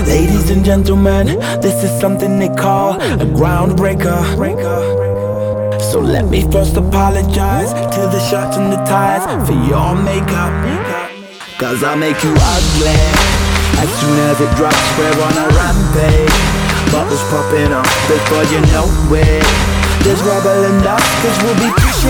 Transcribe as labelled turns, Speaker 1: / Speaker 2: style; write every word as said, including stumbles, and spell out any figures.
Speaker 1: Ladies and gentlemen, this is something they call a groundbreaker. So let me first apologize to the shirts and the ties for your makeup, cause I make you ugly as soon as it drops. We're on a rampage, bubbles popping up before you know it. There's rubble and dust, cause we'll be pushing